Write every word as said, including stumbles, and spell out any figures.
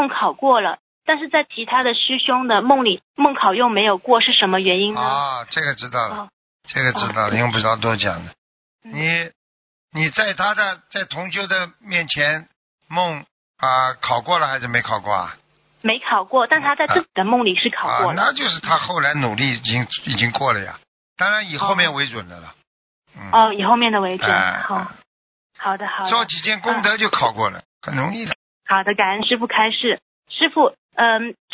梦考过了，但是在其他的师兄的梦里梦考又没有过，是什么原因呢？ 啊，这个知道了， 哦、 这个知道了， 哦、 用不着多讲的。 嗯、 你你在他的在同修的面前梦啊、考过了还是没考过啊？ 没考过，但他在自己的梦里是考过了。 啊，那就是他后来努力已经已经过了呀。当然以后面为准的了。哦嗯、 哦，以后面的为准。 哎、 好，好的好的。 做几件功德就考过了，嗯、很容易的。 好的，感恩师父开示。师父，嗯，